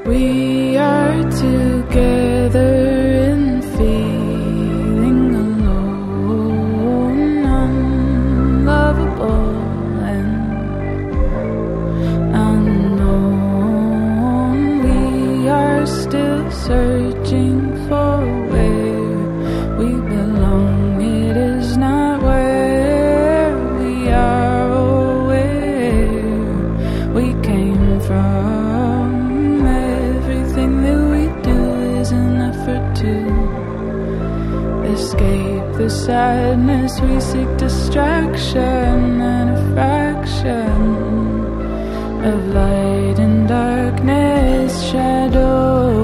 We are together in feeling alone, unlovable and unknown. We are still searching for where we belong. It is not where we are or where we came from. Everything that we do is an effort to escape the sadness. We seek distraction and a fraction of light and darkness, shadow.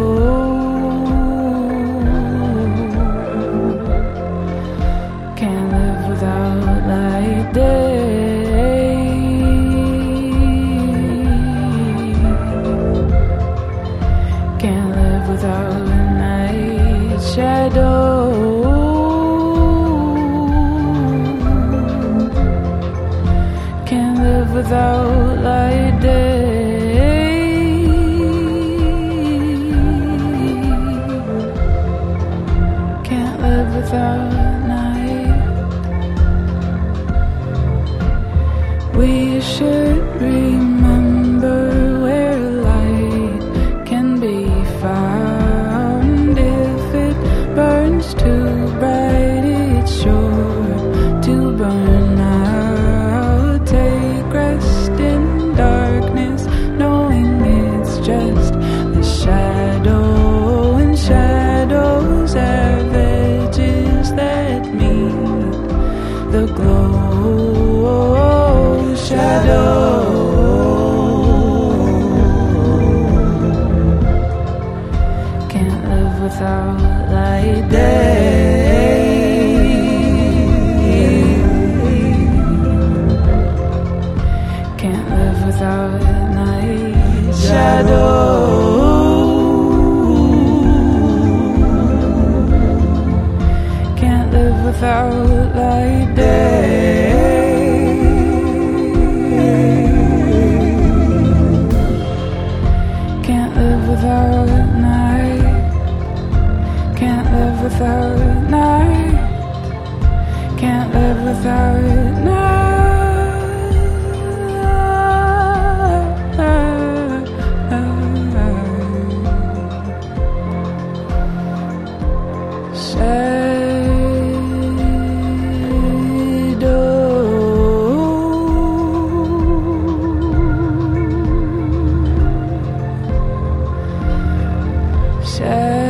Can't live without light, day. Can't live without night, shadow. Can't live without light, day. Can't live without night. We should remember where light can be found. If it burns too bright, it's sure to burn out. Take rest in darkness, knowing it's just the shadow. And shadows have edges that meet the glow. Shadow. Can't live without light, day. Can't live without night, shadow. Can't live without light, day. Can't live without night. Can't live without night. Can't live without night. Shadow.